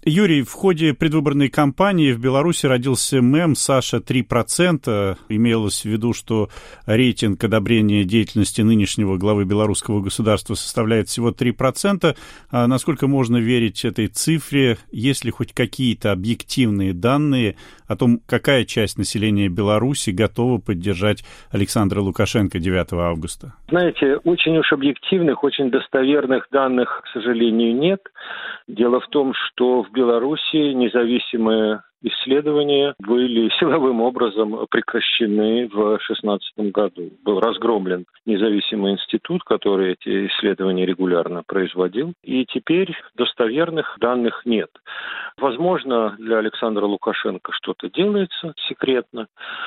Юрий, в ходе предвыборной кампании в Беларуси родился мем «Саша 3%». Имелось в виду, что рейтинг одобрения деятельности нынешнего главы белорусского государства составляет всего 3%. А насколько можно верить этой цифре? Есть ли хоть какие-то объективные данные о том, какая часть населения Беларуси готова поддержать Александра Лукашенко 9 августа? Знаете, очень уж объективных, очень достоверных данных, к сожалению, нет. Дело в том, что в Беларуси независимые исследования были силовым образом прекращены в 2016 году. Был разгромлен независимый институт, который эти исследования регулярно производил. И теперь достоверных данных нет. Возможно, для Александра Лукашенко что-то делается секретно,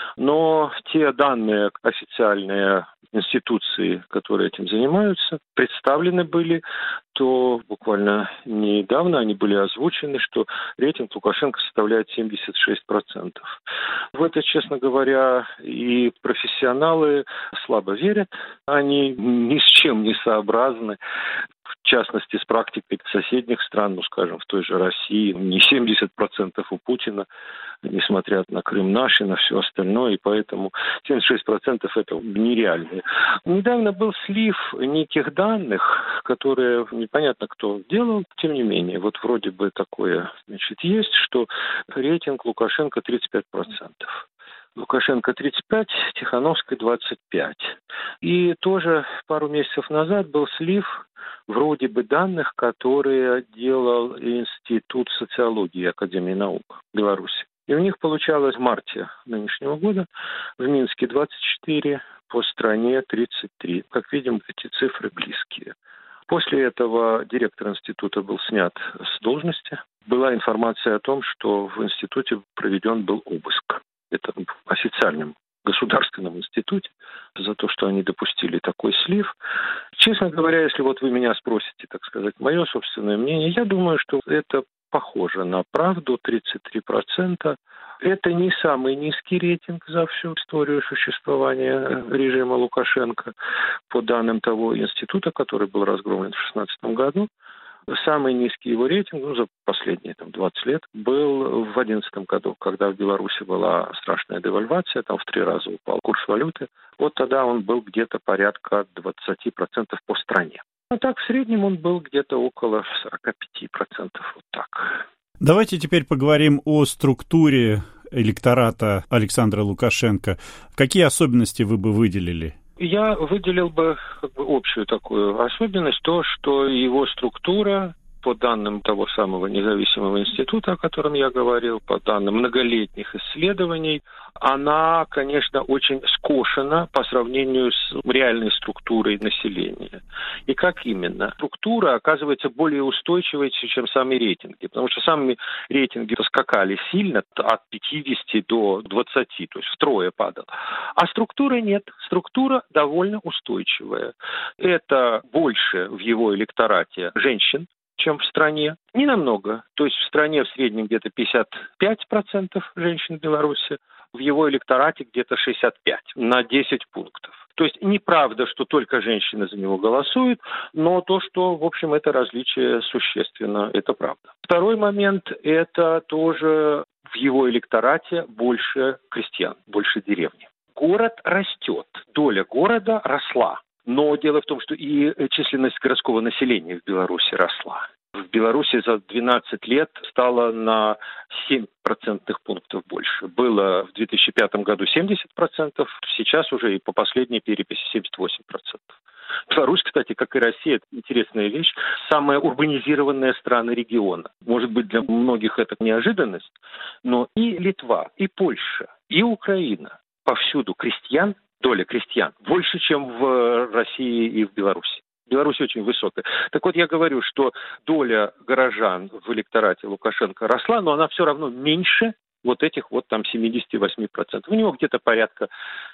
но те данные официальные институции, которые этим занимаются, представлены были, то буквально недавно они были озвучены, что рейтинг Лукашенко составляет 76%. В это, честно говоря, и профессионалы слабо верят. Они ни с чем не сообразны. В частности, с практикой соседних стран, скажем, в той же России, не 70% у Путина, несмотря на Крым наш и на все остальное, и поэтому 76% это нереально. Недавно был слив неких данных, которые непонятно кто делал, тем не менее, вот вроде бы такое, есть, что рейтинг Лукашенко 35%. Лукашенко 35, Тихановской 25. И тоже пару месяцев назад был слив вроде бы данных, которые делал Институт социологии Академии наук Беларуси. И у них получалось в марте нынешнего года в Минске 24, по стране 33. Как видим, эти цифры близкие. После этого директор института был снят с должности. Была информация о том, что в институте проведен был обыск. Это в официальном государственном институте за то, что они допустили такой слив. Честно говоря, если вот вы меня спросите, так сказать, мое собственное мнение, я думаю, что это похоже на правду, 33%. Это не самый низкий рейтинг за всю историю существования режима Лукашенко, по данным того института, который был разгромлен в 2016 году. Самый низкий его рейтинг, за последние 20 лет, был в 2011 году, когда в Беларуси была страшная девальвация, там в 3 раза упал курс валюты. Вот тогда он был где-то порядка 20% по стране. А так в среднем он был где-то около 45%, вот так. Давайте теперь поговорим о структуре электората Александра Лукашенко. Какие особенности вы бы выделили? Я выделил бы общую такую особенность, то, что его структура, по данным того самого независимого института, о котором я говорил, по данным многолетних исследований, она, конечно, очень скошена по сравнению с реальной структурой населения. И как именно? Структура оказывается более устойчивой, чем сами рейтинги, потому что сами рейтинги скакали сильно, от 50 до 20, то есть втрое падал. А структуры нет. Структура довольно устойчивая. Это больше в его электорате женщин, чем в стране. Не намного. То есть в стране в среднем где-то 55% женщин в Беларуси, в его электорате где-то 65% на 10 пунктов. То есть неправда, что только женщины за него голосуют, но то, что, в общем, это различие существенно, это правда. Второй момент – это тоже в его электорате больше крестьян, больше деревни. Город растет, доля города росла. Но дело в том, что и численность городского населения в Беларуси росла. В Беларуси за 12 лет стало на 7 процентных пунктов больше. Было в 2005 году 70%, сейчас уже и по последней переписи 78%. Беларусь, кстати, как и Россия, это интересная вещь, самая урбанизированная страна региона. Может быть, для многих это неожиданность, но и Литва, и Польша, и Украина, повсюду крестьян, доля крестьян больше, чем в России и в Беларуси. Беларусь очень высокая. Так вот, я говорю, что доля горожан в электорате Лукашенко росла, но она все равно меньше вот этих 78%. У него где-то порядка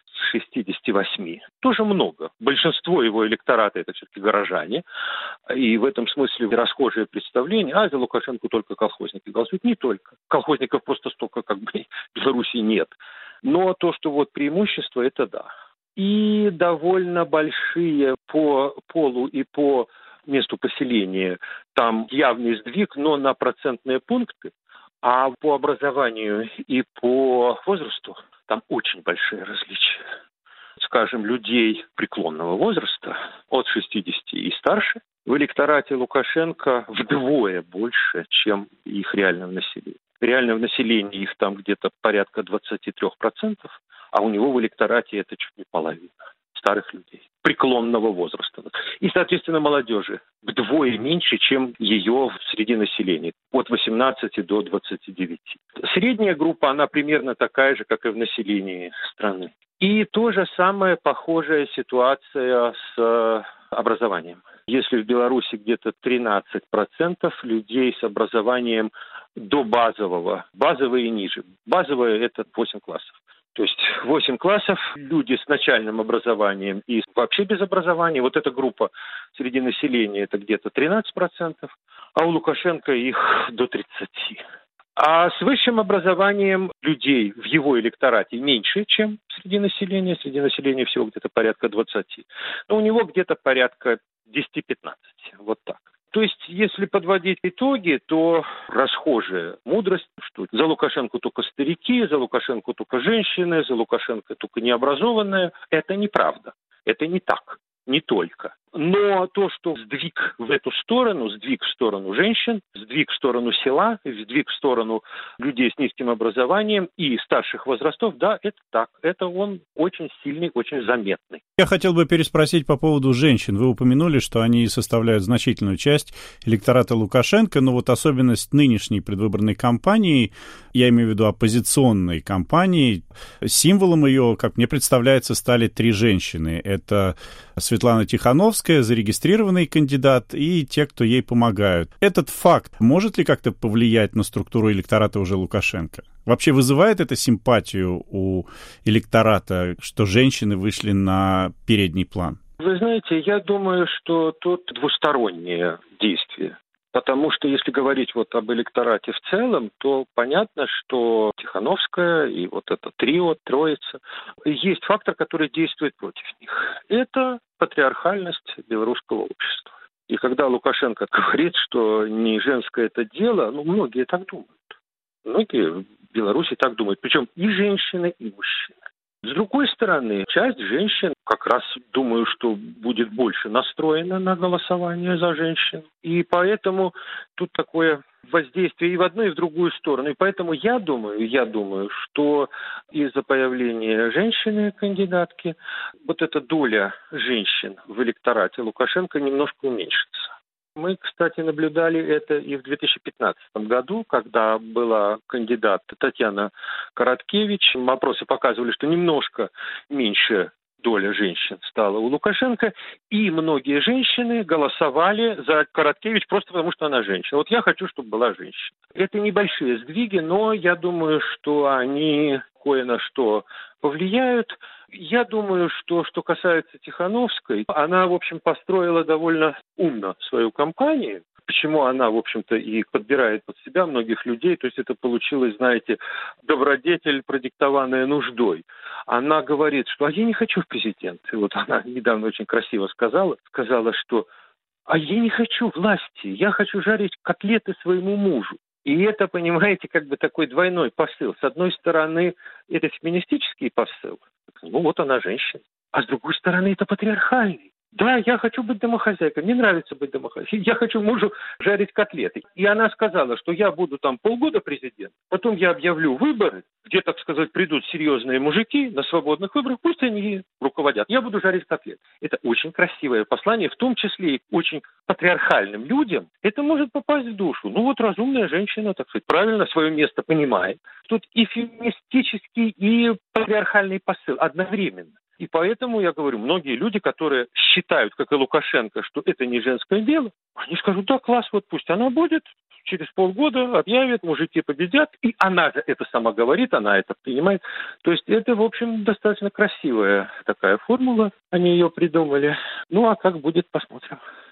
68%. Тоже много. Большинство его электората – это все-таки горожане. И в этом смысле расхожее представление, за Лукашенко только колхозники голосуют. Не только. Колхозников просто столько в Беларуси нет. Но то, что преимущество, это да. И довольно большие по полу и по месту поселения там явный сдвиг, но на процентные пункты, а по образованию и по возрасту там очень большие различия. Скажем, людей преклонного возраста от 60 и старше в электорате Лукашенко вдвое больше, чем их реального населения. Реального населения их там где-то порядка 23%, а у него в электорате это чуть не половина старых людей преклонного возраста. И, соответственно, молодежи вдвое меньше, чем ее среди населения, от 18 до 29. Средняя группа, она примерно такая же, как и в населении страны. И то же самое, похожая ситуация с образованием. Если в Беларуси где-то 13% людей с образованием до базового, базовое и ниже. Базовое – это 8 классов. То есть 8 классов, люди с начальным образованием и вообще без образования. Вот эта группа среди населения – это где-то 13%, а у Лукашенко их до 30%. А с высшим образованием людей в его электорате меньше, чем среди населения. Среди населения всего где-то порядка 20. Но у него где-то порядка 10-15. Вот так. То есть, если подводить итоги, то расхожая мудрость, что за Лукашенко только старики, за Лукашенко только женщины, за Лукашенко только необразованные, это неправда. Это не так. Не только. Но то, что сдвиг в эту сторону, сдвиг в сторону женщин, сдвиг в сторону села, сдвиг в сторону людей с низким образованием и старших возрастов, да, это так. Это он очень сильный, очень заметный. Я хотел бы переспросить по поводу женщин. Вы упомянули, что они составляют значительную часть электората Лукашенко, но вот особенность нынешней предвыборной кампании, я имею в виду оппозиционной кампании, символом ее, как мне представляется, стали 3 женщины. Это Светлана Тихановская, зарегистрированный кандидат, и те, кто ей помогают. Этот факт может ли как-то повлиять на структуру электората уже Лукашенко? Вообще вызывает это симпатию у электората, что женщины вышли на передний план? Вы знаете, я думаю, что тут двустороннее действие. Потому что если говорить вот об электорате в целом, то понятно, что Тихановская и вот это трио, троица, есть фактор, который действует против них. Это патриархальность белорусского общества. И когда Лукашенко говорит, что не женское это дело, многие так думают. Многие в Беларуси так думают. Причем и женщины, и мужчины. С другой стороны, часть женщин как раз, думаю, что будет больше настроена на голосование за женщин. И поэтому тут такое воздействие и в одну, и в другую сторону. И поэтому я думаю, что из-за появления женщины-кандидатки вот эта доля женщин в электорате Лукашенко немножко уменьшится. Мы, кстати, наблюдали это и в 2015 году, когда была кандидат Татьяна Короткевич. Опросы показывали, что немножко меньше доля женщин стала у Лукашенко, и многие женщины голосовали за Короткевич просто потому, что она женщина. Вот я хочу, чтобы была женщина. Это небольшие сдвиги, но я думаю, что они кое на что повлияют. Я думаю, что касается Тихановской, она, в общем, построила довольно умно свою кампанию. Почему она, в общем-то, и подбирает под себя многих людей. То есть это получилось, знаете, добродетель, продиктованная нуждой. Она говорит, что я не хочу в президенты. Вот она недавно очень красиво сказала, что я не хочу власти, я хочу жарить котлеты своему мужу. И это, понимаете, как бы такой двойной посыл. С одной стороны, это феминистический посыл. Вот она женщина. А с другой стороны, это патриархальный. Да, я хочу быть домохозяйкой, мне нравится быть домохозяйкой, я хочу мужу жарить котлеты. И она сказала, что я буду там полгода президент, потом я объявлю выборы, где, так сказать, придут серьезные мужики на свободных выборах, пусть они руководят, я буду жарить котлеты. Это очень красивое послание, в том числе и очень патриархальным людям. Это может попасть в душу. Разумная женщина, так сказать, правильно свое место понимает. Тут и феминистический, и патриархальный посыл одновременно. И поэтому, я говорю, многие люди, которые считают, как и Лукашенко, что это не женское дело, они скажут, да, класс, вот пусть она будет, через полгода объявят, мужики победят, и она же это сама говорит, она это понимает. То есть это, в общем, достаточно красивая такая формула, они ее придумали. А как будет, посмотрим.